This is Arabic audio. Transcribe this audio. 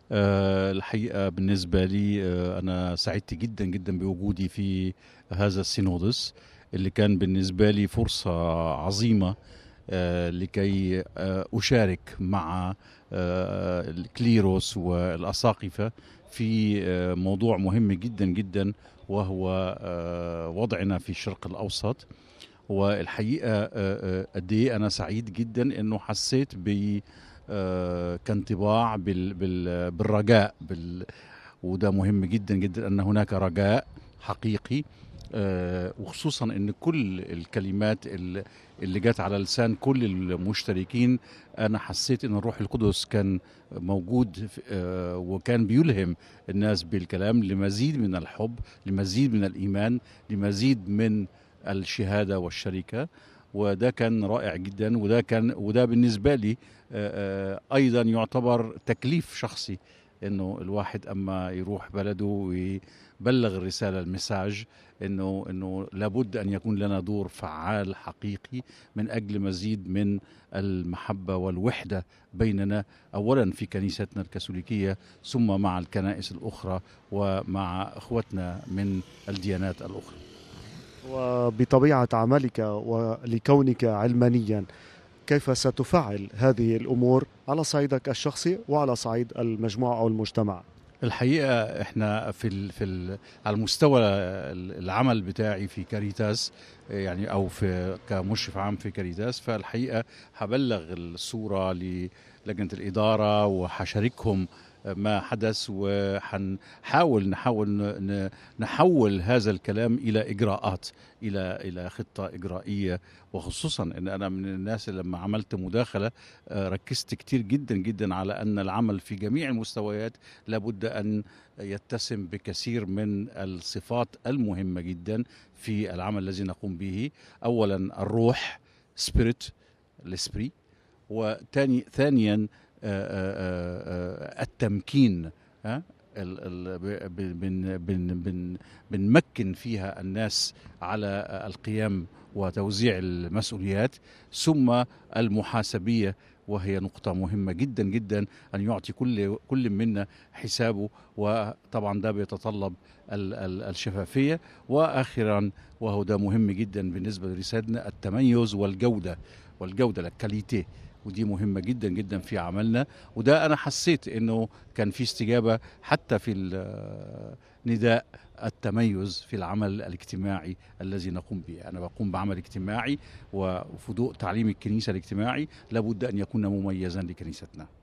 الحقيقة بالنسبة لي أنا سعدت جدًا، جدًا بوجودي في هذا السينودس اللي كان بالنسبة لي فرصة عظيمة لكي أشارك مع الكليروس والأساقفة في موضوع مهم جدًا، جدًا، وهو وضعنا في الشرق الأوسط. والحقيقة قد إيه أنا سعيد جدًا إنه حسيت كانطباع بالرجاء وده مهم جدًا، جدًا أن هناك رجاء حقيقي، وخصوصًا إن كل الكلمات اللي جات على لسان كل المشتركين، أنا حسيت إن الروح القدس كان موجود وكان بيلهم الناس بالكلام لمزيد من الحب، لمزيد من الإيمان، لمزيد من الشهادة والشركة. وده كان رائع جدًا، وده بالنسبة لي أيضًا يعتبر تكليف شخصي، إنه الواحد أما يروح بلده ويبلغ الرسالة المساج إنه لابد أن يكون لنا دور فعال حقيقي من أجل مزيد من المحبة والوحدة بيننا، أولا في كنيستنا الكاثوليكية، ثم مع الكنائس الأخرى ومع إخوتنا من الديانات الأخرى. وبطبيعة عملك ولكونك علمانيا، كيف ستفعل هذه الأمور على صعيدك الشخصي وعلى صعيد المجموعة أو المجتمع؟ الحقيقة احنا على مستوى العمل بتاعي في كاريتاس، يعني او كمشرف عام في كاريتاس، فالحقيقة هبلغ الصورة للجنة الإدارة وهشاركهم ما حدث، نحاول نحول هذا الكلام إلى إجراءات، إلى خطة إجرائية. وخصوصا أن أنا من الناس اللي لما عملت مداخلة ركزت كتير جدا جدا على أن العمل في جميع المستويات لابد أن يتسم بكثير من الصفات المهمة جدا في العمل الذي نقوم به. أولا الروح، سبيريت، الاسبري. ثانيا التمكين، بنمكن فيها الناس على القيام وتوزيع المسؤوليات. ثم المحاسبية، وهي نقطة مهمة جدا جدا، أن يعطي كل منا حسابه، وطبعا ده بيتطلب الشفافية. وآخرا، وهو ده مهم جدا بالنسبة لرسالتنا، التميز والجودة الكاليتي، ودي مهمة جدا جدا في عملنا. وده أنا حسيت إنه كان في استجابة حتى في نداء التميز في العمل الاجتماعي الذي نقوم به. أنا بقوم بعمل اجتماعي، وفي ضوء تعليم الكنيسة الاجتماعي لابد أن يكون مميزا لكنيستنا.